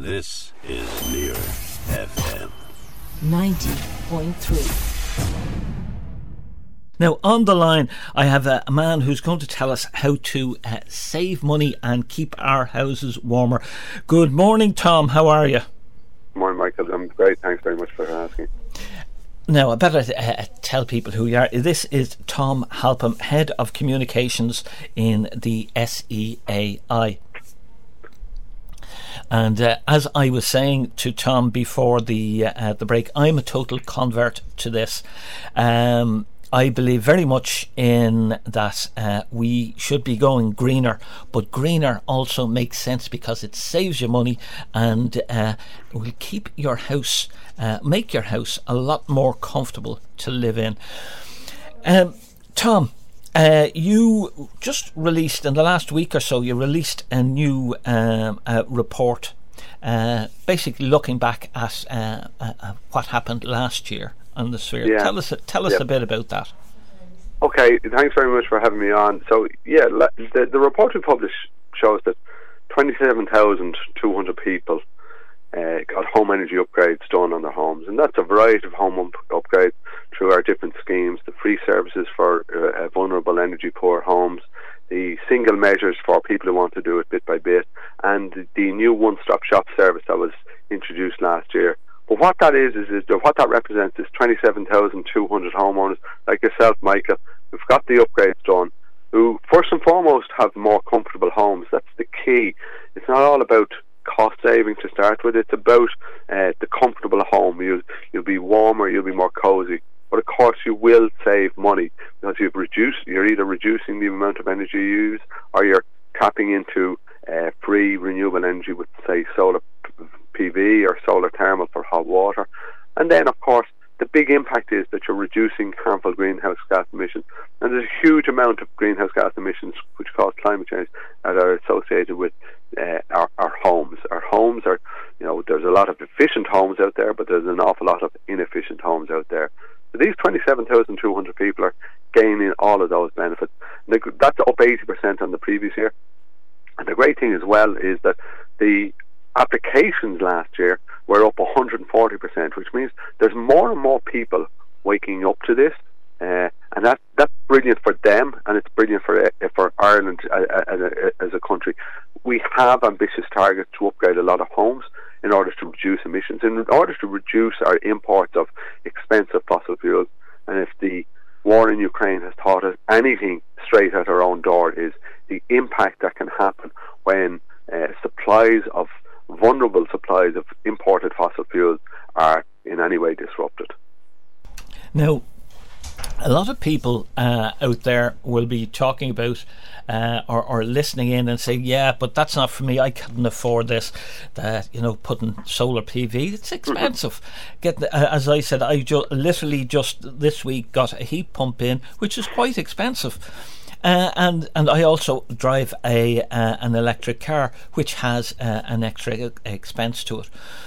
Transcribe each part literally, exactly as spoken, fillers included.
This is Near F M ninety point three. Now, on the line, I have a, a man who's going to tell us how to uh, save money and keep our houses warmer. Good morning, Tom. How are you? Good morning, Michael. I'm great. Thanks very much for asking. Now, I better uh, tell people who you are. This is Tom Halpin, Head of Communications in the S E A I. And uh, as I was saying to Tom before the uh, the break, I'm a total convert to this. Um, I believe very much in that uh, we should be going greener, but greener also makes sense because it saves you money and uh, will keep your house, uh, make your house a lot more comfortable to live in. Um, Tom, Uh, you just released, in the last week or so, you released a new um, uh, report uh, basically looking back at uh, uh, what happened last year on the sphere. Yeah. Tell us, tell us yeah. a bit about that. Okay, thanks very much for having me on. So, yeah, the, the report we published shows that twenty-seven thousand two hundred people uh, got home energy upgrades done on their homes, and that's a variety of home up- upgrades through our different schemes, the free services for uh, vulnerable energy poor homes, the single measures for people who want to do it bit by bit, and the new one-stop shop service that was introduced last year. But what that is, is, is what that represents is twenty-seven thousand two hundred homeowners like yourself, Michael, who've got the upgrades done, who first and foremost have more comfortable homes. That's the key. It's not all about cost saving to start with. It's about uh, the comfortable home. You'll, you'll be warmer, you'll be more cosy. But of course you will save money because you've reduced, you're either reducing the amount of energy you use or you're tapping into uh, free renewable energy with, say, solar P V or solar thermal for hot water. And then of course the big impact is that you're reducing harmful greenhouse gas emissions. And there's a huge amount of greenhouse gas emissions which cause climate change that are associated with uh, our, our homes. Our homes are, you know, there's a lot of efficient homes out there, but there's an awful lot of inefficient homes out there. So these twenty-seven thousand two hundred people are gaining all of those benefits. And that's up eighty percent on the previous year. And the great thing as well is that the applications last year were up one hundred forty percent, which means there's more and more people waking up to this, uh, and that that's brilliant for them, and it's brilliant for uh, for Ireland uh, as, a, as a country. We have ambitious targets to upgrade a lot of homes in order to reduce emissions, in order to reduce our imports of expensive fossil fuels. And if the war in Ukraine has taught us anything straight at our own door, is the impact that can happen when uh, supplies of vulnerable supplies of imported fossil fuels are in any way disrupted. Now, a lot of people uh, out there will be talking about uh, or, or listening in and saying, yeah, but that's not for me, I couldn't afford this, that, you know, putting solar P V, it's expensive. Mm-hmm. Get the, uh, as I said, I ju- literally just this week got a heat pump in, which is quite expensive. Uh, and and I also drive a uh, an electric car, which has uh, an extra expense to it.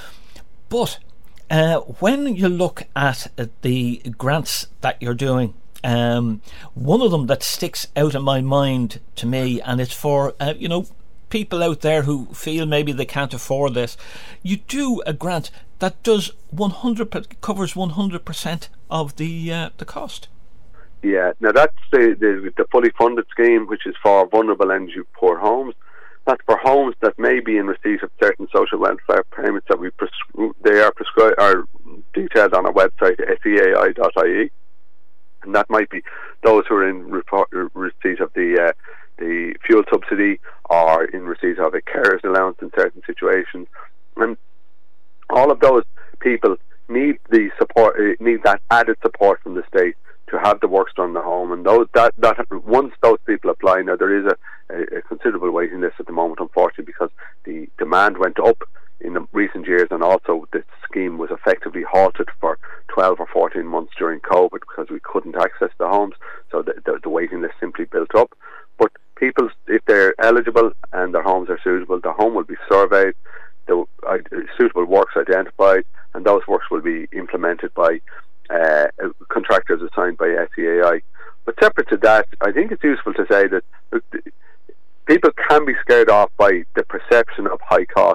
But uh, when you look at uh, the grants that you're doing, um, one of them that sticks out in my mind to me, and it's for uh, you know people out there who feel maybe they can't afford this. You do a grant that does one hundred covers one hundred percent of the uh, the cost. Yeah, now that's the, the the fully funded scheme, which is for vulnerable energy poor homes. That's for homes that may be in receipt of certain social welfare payments that we prescri- they are prescribed are detailed on our website S E A I dot I E, and that might be those who are in report, receipt of the uh, the fuel subsidy or in receipt of a carer's allowance in certain situations, and all of those people need the support, uh, need that added support from the state to have the works done in the home. And those that that once those people apply, now there is a, a, a considerable waiting list at the moment, unfortunately, because the demand went up in the recent years, and also the scheme was effectively halted for twelve or fourteen months during COVID because we couldn't access the homes, so the, the, the waiting list simply built up. But people, if they're eligible and their homes are suitable, the home will be surveyed, the uh, suitable works identified, and those works will be implemented by Uh, contractors assigned by S E A I. But separate to that, I think it's useful to say that look, people can be scared off by the perception of high cost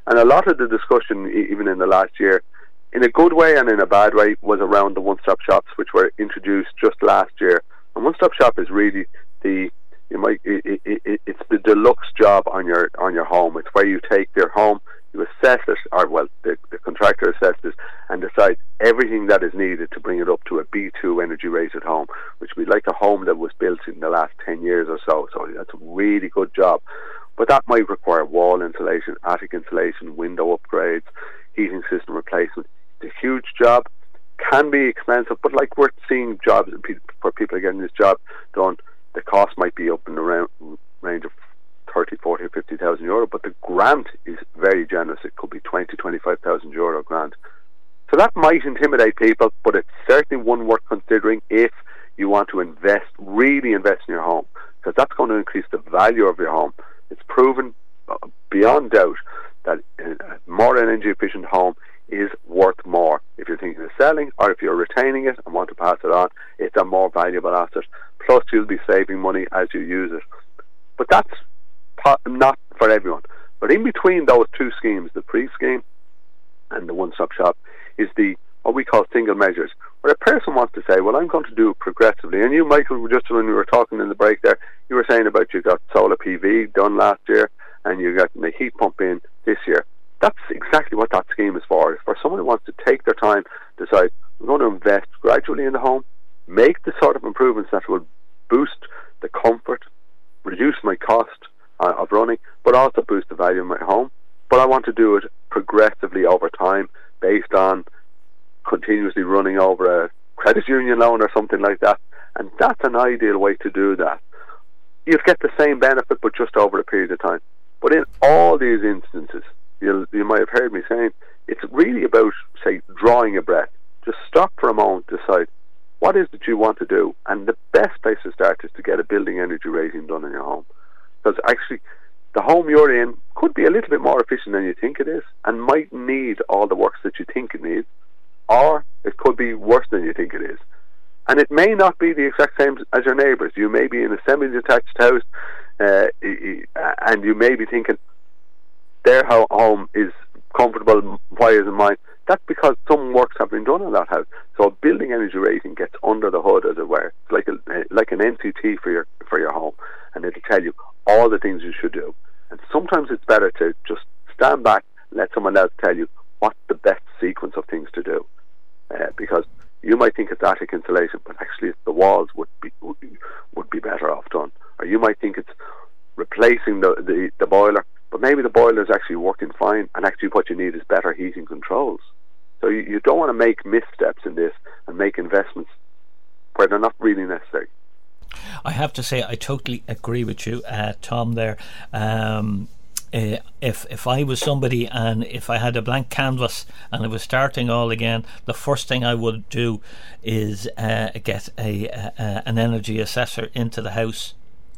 And a lot of the discussion, e- even in the last year, in a good way and in a bad way, was around the one-stop shops, which were introduced just last year. And one-stop shop is really the you might it, it, it, it's the deluxe job on your on your home. It's where you take your home, you assess it, or well, the, the contractor assesses it and decides everything that is needed to bring it up to a B two energy rated home, which would be like a home that was built in the last ten years or so. So that's a really good job. But that might require wall insulation, attic insulation, window upgrades, heating system replacement. It's a huge job, can be expensive, but like we're seeing jobs where people are getting this job done, the cost might be up in the round, range of thirty, forty, fifty thousand euro, but the grant is very generous. It could be twenty, twenty-five thousand euro grant. So that might intimidate people, but it's certainly one worth considering if you want to invest, really invest in your home, because that's going to increase the value of your home. It's proven uh, beyond doubt that a more energy efficient home is worth more. If you're thinking of selling, or if you're retaining it and want to pass it on, it's a more valuable asset. Plus you'll be saving money as you use it. But that's po- not for everyone. But in between those two schemes, the pre scheme and the one-stop shop, is the what we call single measures, where a person wants to say, well, I'm going to do it progressively. And you, Michael, just when we were talking in the break there, you were saying about you got solar P V done last year and you got the heat pump in this year. That's exactly what that scheme is for. It's for someone who wants to take their time, decide, we're going to invest gradually in the home, make the sort of improvements that will boost the comfort, reduce my cost uh, of running, but also boost the value of my home. But I want to do it progressively over time, based on continuously running over a credit union loan or something like that. And that's an ideal way to do that. You'll get the same benefit, but just over a period of time. But in all these instances, You'll, you might have heard me saying, it's really about, say, drawing a breath. Just stop for a moment, decide, what is it you want to do? And the best place to start is to get a building energy rating done in your home. Because actually, the home you're in could be a little bit more efficient than you think it is, and might need all the works that you think it needs, or it could be worse than you think it is. And it may not be the exact same as your neighbours. You may be in a semi-detached house, uh, and you may be thinking, their home is comfortable, why isn't mine? That's because some works have been done on that house. So a building energy rating gets under the hood, as it were. It's like a, like an N C T for your for your home, and it'll tell you all the things you should do. And sometimes it's better to just stand back, let someone else tell you what's the best sequence of things to do, uh, because you might think it's attic insulation, but actually it's the walls would be would be, would be better off done. Or you might think it's replacing the, the, the boiler, but maybe the boiler is actually working fine, and actually what you need is better heating controls. So you, you don't want to make missteps in this and make investments where they're not really necessary. I have to say I totally agree with you, uh, Tom, there. Um, uh, if if I was somebody and if I had a blank canvas and I was starting all again, the first thing I would do is uh, get a, a, a an energy assessor into the house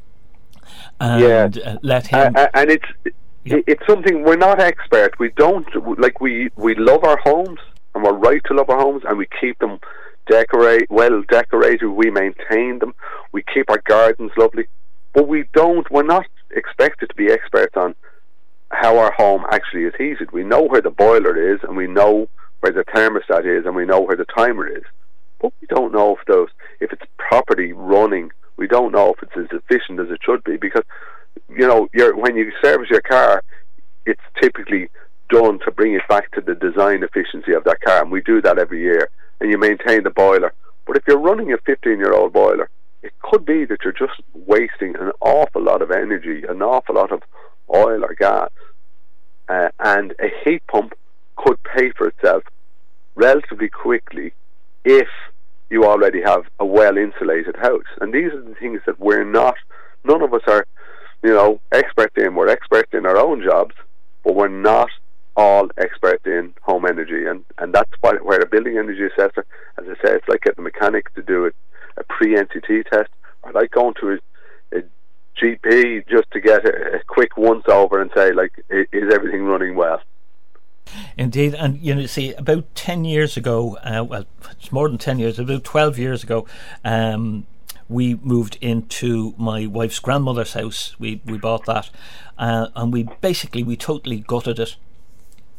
and yeah. uh, let him... Uh, and it's... Yeah. It's something we're not expert. We don't like we we love our homes, and we're right to love our homes, and we keep them decorate well decorated. We maintain them. We keep our gardens lovely, but we don't. We're not expected to be experts on how our home actually is heated. We know where the boiler is, and we know where the thermostat is, and we know where the timer is, but we don't know if those if it's properly running. We don't know if it's as efficient as it should be, because you know, you're, when you service your car, it's typically done to bring it back to the design efficiency of that car, and we do that every year, and you maintain the boiler. But if you're running a fifteen-year-old boiler, it could be that you're just wasting an awful lot of energy, an awful lot of oil or gas, uh, and a heat pump could pay for itself relatively quickly if you already have a well-insulated house. And these are the things that we're not, none of us are, you know, expert in. We're experts in our own jobs, but we're not all experts in home energy, and, and that's why, where a building energy assessor, as I say, it's like getting a mechanic to do a, a pre-N C T test, or like going to a, a G P just to get a, a quick once-over and say, like, is everything running well? Indeed. And you know, see, about ten years ago, uh, well, it's more than ten years, about twelve years ago, um, we moved into my wife's grandmother's house. We we bought that, uh, and we basically we totally gutted it.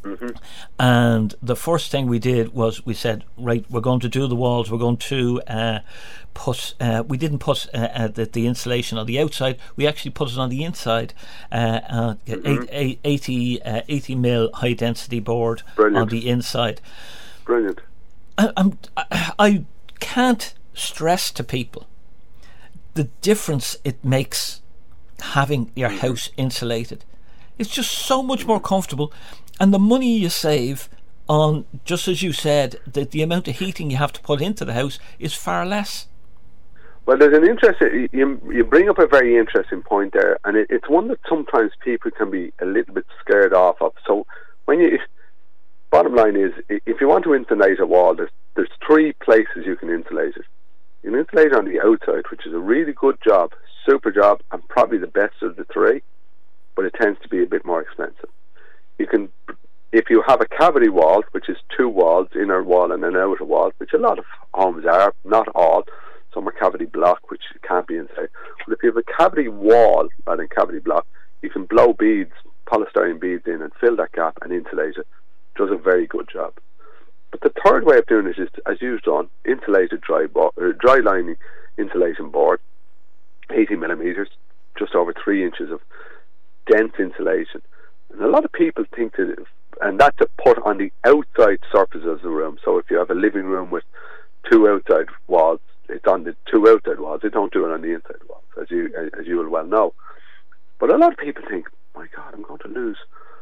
Mm-hmm. And the first thing we did was we said, right, we're going to do the walls. We're going to uh, put. Uh, we didn't put uh, uh, the, the insulation on the outside. We actually put it on the inside. Uh, uh, Mm-hmm. eight, eighty, uh, eighty mil high density board Brilliant. on the inside. Brilliant. I, I'm, I, I can't stress to people the difference it makes having your house insulated. It's just so much more comfortable, and the money you save on, just as you said, the, the amount of heating you have to put into the house is far less. Well, there's an interesting, you, you bring up a very interesting point there, and it, it's one that sometimes people can be a little bit scared off of. So when you, bottom line is, if you want to insulate a wall, there's, there's three places you can insulate it. You can insulate it on the outside, which is a really good job, super job, and probably the best of the three, but it tends to be a bit more expensive. You can, if you have a cavity wall, which is two walls, inner wall and an outer wall, which a lot of homes are, not all, some are cavity block, which can't be insulated. But if you have a cavity wall rather than cavity block, you can blow beads, polystyrene beads in and fill that gap and insulate it. It does a very good job. But the third way of doing it is, as you've done, insulated dry, bo- or dry lining insulation board, eighty millimetres, just over three inches of dense insulation. And a lot of people think that, if, and that's to put on the outside surface of the room. So if you have a living room with two outside walls, it's on the two outside walls. They don't do it on the inside walls, as you as you will well know. But a lot of people think, my God, I'm going to lose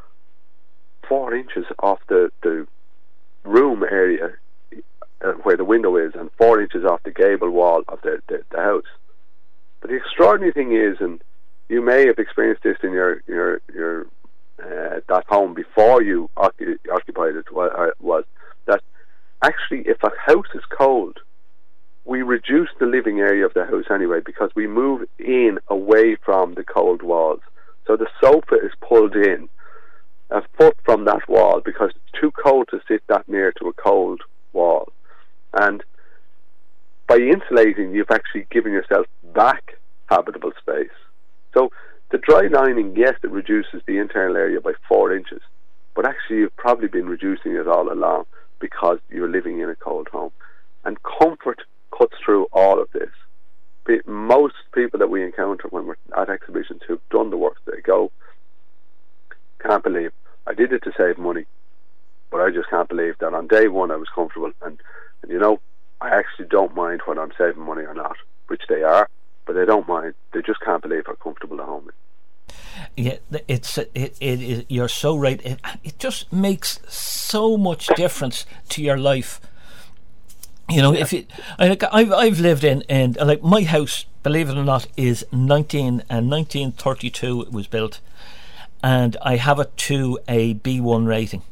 four inches off the, the room area uh, where the window is, and four inches off the gable wall of the, the, the house. But the extraordinary thing is, and you may have experienced this in your your your uh, that home before you occup- occupied it, was, was that actually, if a house is cold, we reduce the living area of the house anyway, because we move in away from the cold walls. So the sofa is pulled in a foot from that wall because it's too cold to sit that near to a cold wall. And by insulating, you've actually given yourself back habitable space. So the dry lining, yes, it reduces the internal area by four inches, but actually you've probably been reducing it all along because you're living in a cold home. And comfort cuts through all of this. Most people that we encounter when we're at exhibitions who've done the work, they go, can't believe I did it to save money, but I just can't believe that on day one I was comfortable. And, and you know, I actually don't mind whether I'm saving money or not, which they are, but they don't mind. They just can't believe how comfortable the home is. Yeah, it's it, it, it you're so right. It, it just makes so much difference to your life. You know, if it, I, like, I've I've lived in, and like my house, believe it or not, is nineteen and nineteen thirty two. It was built, and I have it to a B one rating.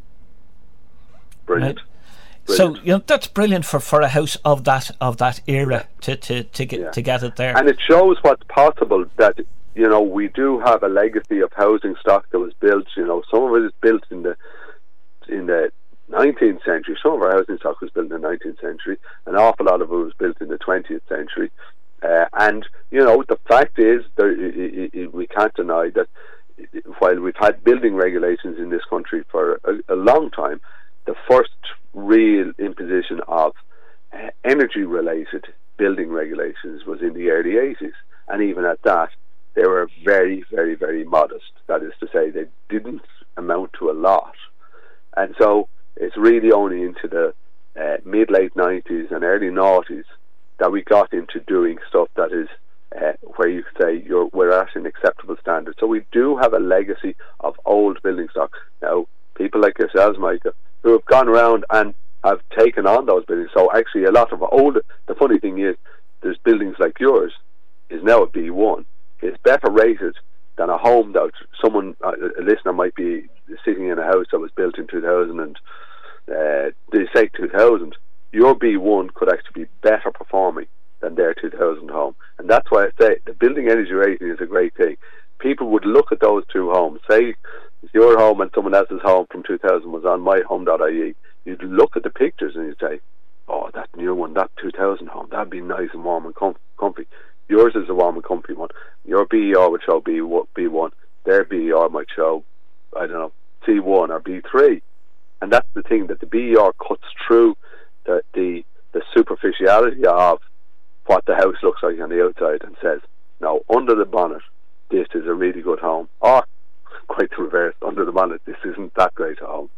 Brilliant. Right? Brilliant. So you know that's brilliant for, for a house of that of that era to, to, to get Yeah. to get it there. And it shows what's possible. That, you know, we do have a legacy of housing stock that was built. You know, some of it is built in the in the nineteenth century. Some of our housing stock was built in the nineteenth century. An awful lot of it was built in the twentieth century. Uh, and you know, the fact is, there, it, it, we can't deny that while we've had building regulations in this country for a, a long time, the first real imposition of uh, energy-related building regulations was in the early eighties, and even at that, they were very, very, very modest. That is to say, they didn't amount to a lot. And so it's really only into the uh, mid-late nineties and early noughties that we got into doing stuff that is uh, where you could say you're, we're at an acceptable standard. So we do have a legacy of old building stock. Now, people like yourselves, Micah, who have gone around and have taken on those buildings. So actually a lot of old, the funny thing is, there's buildings like yours is now a B one. It's better rated than a home that someone, a listener might be sitting in a house that was built in two thousand and uh, they say two thousand. Your B one could actually be better performing than their two thousand home. And that's why I say the building energy rating is a great thing. People would look at those two homes, say your home and someone else's home from two thousand was on my home dot I E. You'd look at the pictures and you'd say, oh, that new one, that two thousand home, that'd be nice and warm and com- comfy. Yours is a warm and comfy one. Your B E R would show B one. Their B E R might show, I don't know, C one or B three. And that's the thing, that the B E R cuts through the, the the superficiality of what the house looks like on the outside and says, no, under the bonnet, this is a really good home. Or, quite the reverse, under the bonnet, this isn't that great a home.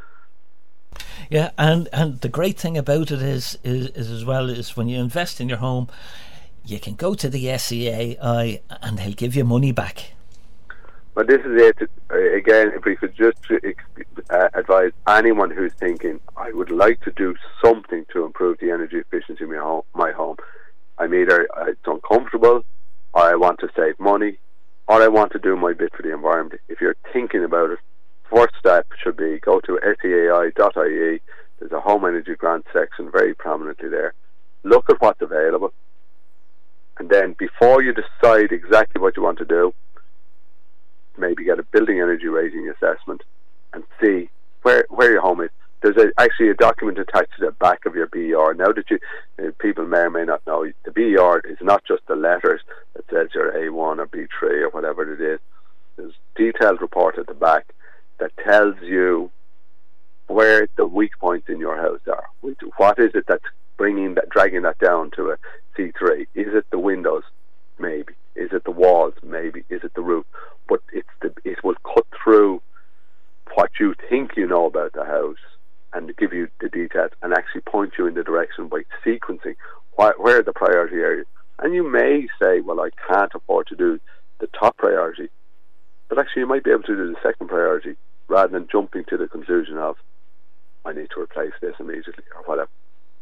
Yeah, and, and the great thing about it is, is is as well is when you invest in your home, you can go to the S E A I and they'll give you money back. But this is it. Again, if we could just uh, advise anyone who's thinking, I would like to do something to improve the energy efficiency of my home, my home. I'm either uh, it's uncomfortable, or I want to save money, or I want to do my bit for the environment. If you're thinking about it, first step should be go to S E A I dot I E. There's a home energy grant section very prominently there. Look at what's available, and then before you decide exactly what you want to do, maybe get a building energy rating assessment and see where where your home is. There's a, actually a document attached to the back of your B E R. Now that you uh, people may or may not know, the B E R is not just the letters that says you're A one or B three or whatever it is. There's a detailed report at the back that tells you where the weak points in your house are. What is it that's bringing that, dragging that down to a C three? Is it the windows? Maybe. Is it the walls? Maybe. Is it the roof? But it's the, it will cut through what you think you know about the house and give you the details and actually point you in the direction by sequencing wh- where are the priority areas. And you may say, well, I can't afford to do the top priority, but actually you might be able to do the second priority rather than jumping to the conclusion of, I need to replace this immediately or whatever.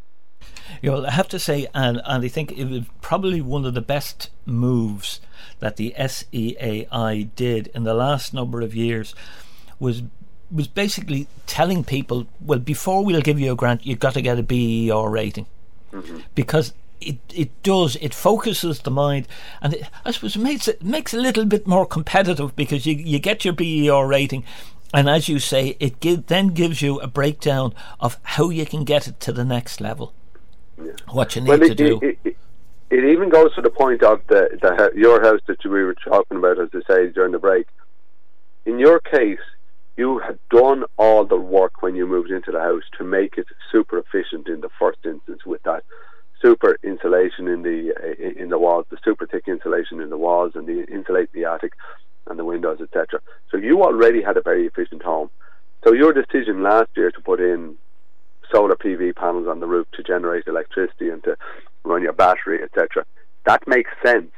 You know, I have to say, and, and I think it was probably one of the best moves that the S E A I did in the last number of years was was basically telling people, well, before we'll give you a grant, you've got to get a B E R rating. Mm-hmm. Because it it does, it focuses the mind, and it, I suppose it makes it makes it a little bit more competitive, because you, you get your B E R rating, and as you say, it give, then gives you a breakdown of how you can get it to the next level. Yeah. What you need well, it, to do. It, it, it even goes to the point of the, the your house that we were talking about, as I say, during the break. In your case, you had done all the work when you moved into the house to make it super efficient in the first instance, with that super insulation in the uh, in the walls, the super thick insulation in the walls, and the insulate the attic and the windows, et cetera. So you already had a very efficient home. So your decision last year to put in solar P V panels on the roof to generate electricity and to run your battery, et cetera, that makes sense.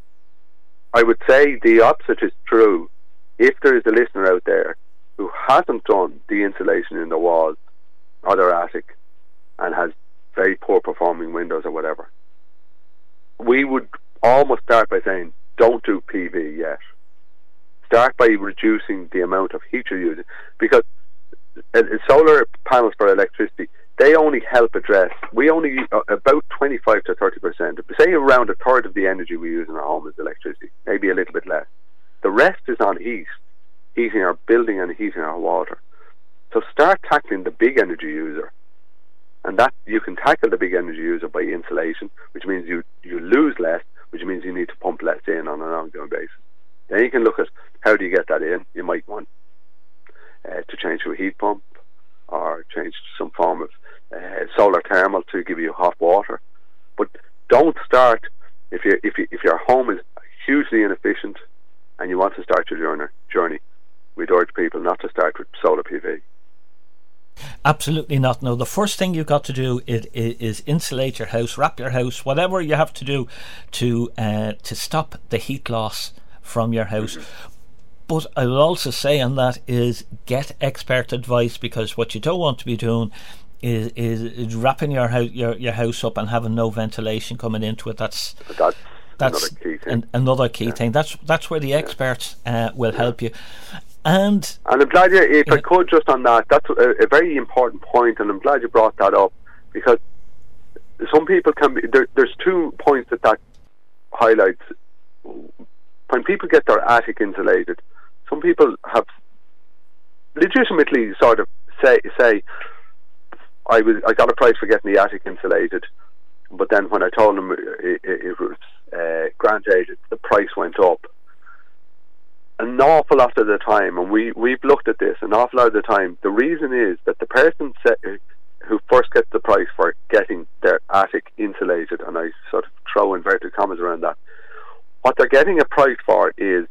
I would say the opposite is true. If there is a listener out there who hasn't done the insulation in the walls or their attic and has very poor performing windows or whatever, we would almost start by saying, don't do P V yet. Start by reducing the amount of heat you're using, because uh, solar panels for electricity, they only help address, we only uh, about twenty-five to thirty percent, say around a third of the energy we use in our home is electricity, maybe a little bit less. The rest is on heat, heating our building and heating our water. So start tackling the big energy user, and that you can tackle the big energy user by insulation, which means you, you lose less, which means you need to pump less in on an ongoing basis. Then you can look at how do you get that in. You might want uh, to change to a heat pump, or change to some form of uh, solar thermal to give you hot water. But don't start, if you if you, if your home is hugely inefficient and you want to start your journey, journey, we'd urge people not to start with solar P V. Absolutely not. No, the first thing you've got to do is, is insulate your house, wrap your house, whatever you have to do to uh, to stop the heat loss from your house. Mm-hmm. But I will also say on that is get expert advice, because what you don't want to be doing is is, is wrapping your house your, your house up and having no ventilation coming into it. That's that's, that's another key thing. An, another key yeah. thing. That's that's where the experts uh, will yeah. help you. And and I'm glad you, if yeah. I could just on that, that's a, a very important point, and I'm glad you brought that up, because some people can be there, there's two points that that highlights. When people get their attic insulated, some people have legitimately sort of say say I was I got a price for getting the attic insulated, but then when I told them it, it, it was uh, grant aided, the price went up. an awful lot of the time, and we, we've looked at this, an awful lot of the time, the reason is that the person set, who first gets the price for getting their attic insulated, and I sort of throw inverted commas around that, what they're getting a price for is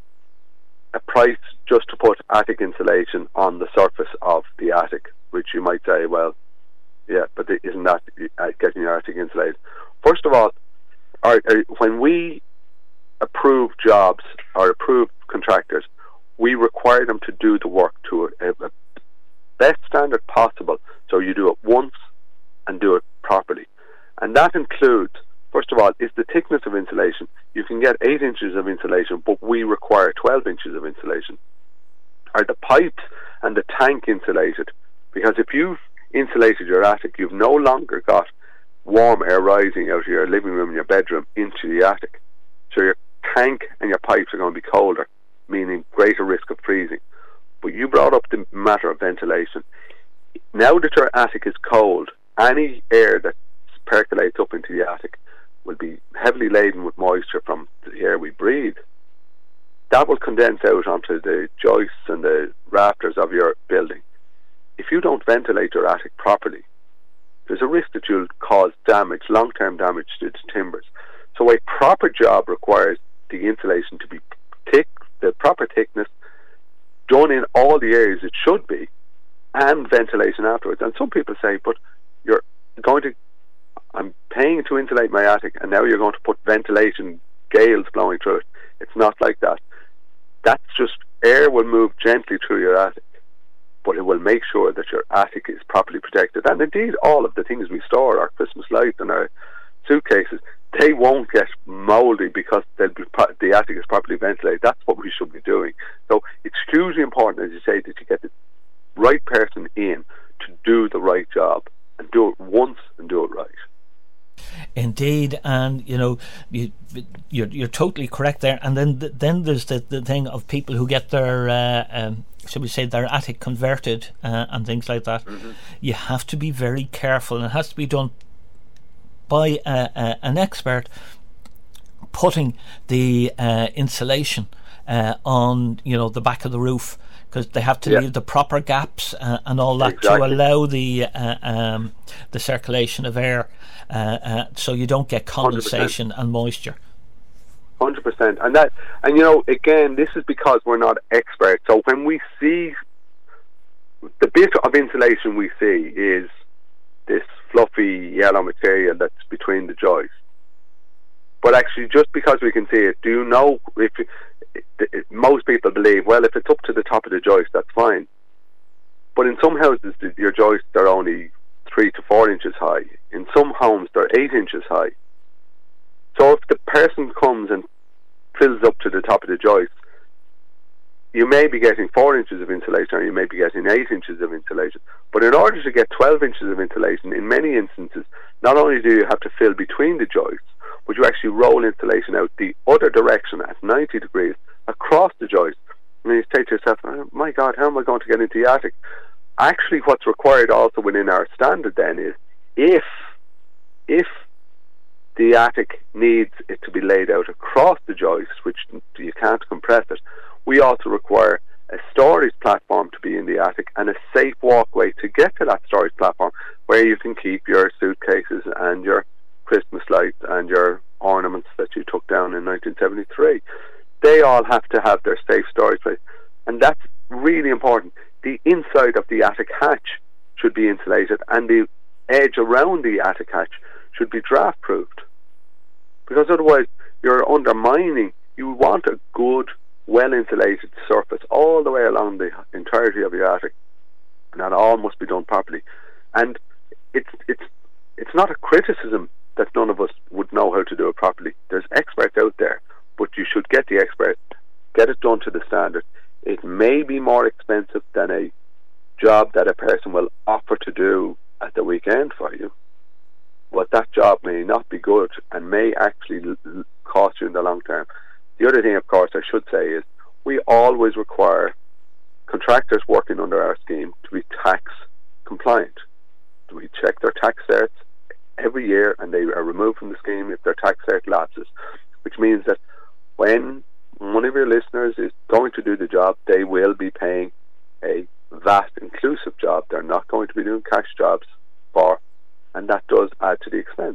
a price just to put attic insulation on the surface of the attic, which you might say, well, yeah, but isn't that getting your attic insulated? First of all, our, our, when we approve jobs or approve contractors, we require them to do the work to a, a best standard possible, so you do it once and do it properly. And that includes, first of all, is the thickness of insulation. You can get eight inches of insulation, but we require twelve inches of insulation. Are the pipes and the tank insulated? Because if you've insulated your attic, you've no longer got warm air rising out of your living room and your bedroom into the attic. So your tank and your pipes are going to be colder, meaning greater risk of freezing. But you brought up the matter of ventilation. Now that your attic is cold, any air that percolates up into the attic will be heavily laden with moisture from the air we breathe. That will condense out onto the joists and the rafters of your building. If you don't ventilate your attic properly, there's a risk that you'll cause damage, long-term damage to the timbers. So a proper job requires the insulation to be thick, the proper thickness, done in all the areas it should be, and ventilation afterwards. And some people say, but you're going to, I'm paying to insulate my attic, and now you're going to put ventilation, gales blowing through it. It's not like that. That's just, air will move gently through your attic, but it will make sure that your attic is properly protected. And indeed, all of the things we store, our Christmas lights and our suitcases, they won't get mouldy because they'll be pro- the attic is properly ventilated. That's what we should be doing. So it's hugely important, as you say, that you get the right person in to do the right job, and do it once and do it right. Indeed, and you know, you, you're you're totally correct there. And then then there's the, the thing of people who get their uh, um, shall we say their attic converted uh, and things like that. Mm-hmm. You have to be very careful, and it has to be done by uh, uh, an expert, putting the uh, insulation uh, on, you know, the back of the roof, because they have to yeah. leave the proper gaps uh, and all that exactly. to allow the uh, um, the circulation of air, uh, uh, so you don't get condensation one hundred percent and moisture. one hundred percent, and that, and you know, again, this is because we're not experts. So when we see the bit of insulation we see is this fluffy yellow material that's between the joists. But actually, just because we can see it, do you know if it, it, it, most people believe, well, if it's up to the top of the joist, that's fine. But in some houses, the, your joists are only three to four inches high. In some homes, they're eight inches high. So if the person comes and fills up to the top of the joist, you may be getting four inches of insulation, or you may be getting eight inches of insulation. But in order to get twelve inches of insulation, in many instances, not only do you have to fill between the joists, but you actually roll insulation out the other direction at ninety degrees across the joist. And you say to yourself, oh, my God, how am I going to get into the attic? Actually, what's required also within our standard then is, if if the attic needs it to be laid out across the joist, which you can't compress it, we also require a storage platform to be in the attic and a safe walkway to get to that storage platform, where you can keep your suitcases and your Christmas lights and your ornaments that you took down in nineteen seventy-three. They all have to have their safe storage place, and that's really important. The inside of the attic hatch should be insulated, and the edge around the attic hatch should be draft proofed, because otherwise you're undermining. You want a good, well insulated surface all the way along the entirety of your attic, and that all must be done properly. And it's it's it's not a criticism that none of us would know how to do it properly. There's experts out there, but you should get the expert, get it done to the standard. It may be more expensive than a job that a person will offer to do at the weekend for you, but that job may not be good and may actually l- cost you in the long term. The other thing, of course, I should say is we always require contractors working under our scheme to be tax compliant. We check their tax certs every year, and they are removed from the scheme if their tax cert lapses, which means that when one of your listeners is going to do the job, they will be paying a V A T inclusive job. They're not going to be doing cash jobs for, and that does add to the expense.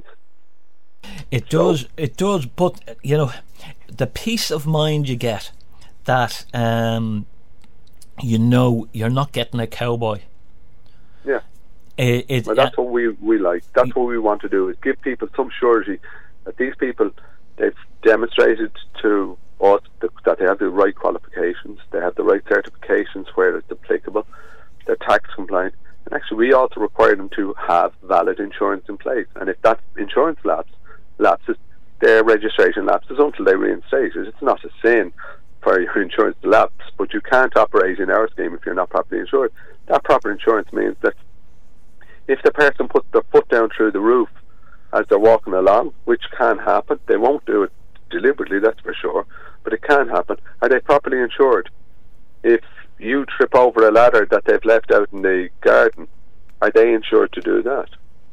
It does, so, it does, but you know, the peace of mind you get that um, you know you're not getting a cowboy. Yeah. It, it, well, that's uh, what we, we like. That's what we want to do, is give people some surety that these people, they've demonstrated to us that, that they have the right qualifications, they have the right certifications where it's applicable, they're tax compliant, and actually we also require them to have valid insurance in place. And if that insurance lapse, lapses, their registration lapses until they reinstate it. It's not a sin for your insurance to lapse, but you can't operate in our scheme if you're not properly insured. That proper insurance means that if the person puts their foot down through the roof as they're walking along, which can happen, they won't do it deliberately, that's for sure, but it can happen, are they properly insured? If you trip over a ladder that they've left out in the garden, are they insured to do that?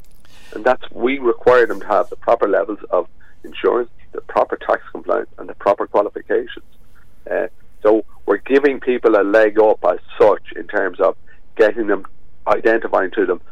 And that's, we require them to have the proper levels of insurance, the proper tax compliance, and the proper qualifications. Uh, so we're giving people a leg up as such in terms of getting them, identifying to them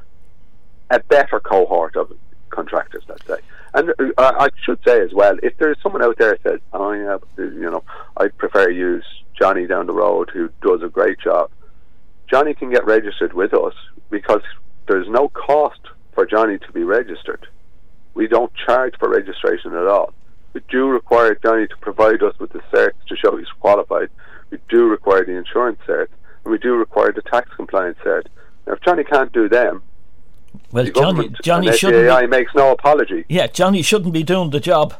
a better cohort of contractors, let's say. And uh, I should say as well, if there's someone out there that says, oh yeah, you know, I'd prefer to use Johnny down the road who does a great job, Johnny can get registered with us because there's no cost for Johnny to be registered. We don't charge for registration at all. We do require Johnny to provide us with the certs to show he's qualified. We do require the insurance cert, and we do require the tax compliance cert. Now, if Johnny can't do them, well, the Johnny, Johnny and shouldn't. F D A I makes no apology. Yeah, Johnny shouldn't be doing the job.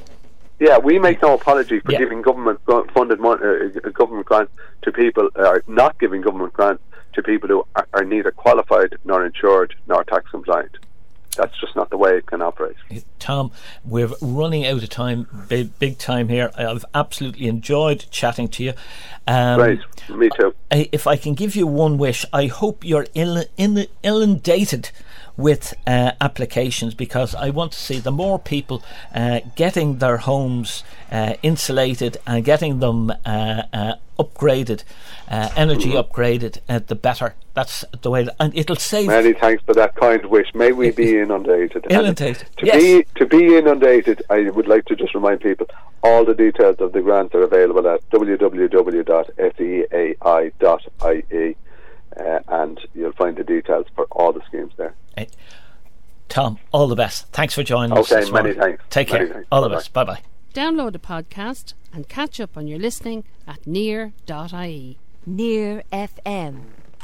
Yeah, we make no apology for yeah. giving government funded mon- uh, government grants to people, or not giving government grants to people who are, are neither qualified nor insured nor tax compliant. That's just not the way it can operate. Tom, we're running out of time, big, big time here. I've absolutely enjoyed chatting to you. Um, Great, me too. If I can give you one wish, I hope you're ill, ill, inundated with uh, applications, because I want to see the more people uh, getting their homes uh, insulated and getting them uh, uh, upgraded, uh, energy mm-hmm. upgraded, uh, the better. That's the way, and it'll save. Many thanks for that kind wish. May we be inundated. Inundated. To yes. be to be inundated, I would like to just remind people all the details of the grants are available at w w w dot f e a i dot i e, uh, and you'll find the details for all the schemes there. Hey. Tom, all the best. Thanks for joining okay, us. Okay, many thanks. Take many care. Thanks. All Bye-bye. the best. Bye bye. Download the podcast and catch up on your listening at near dot I E. Near F M.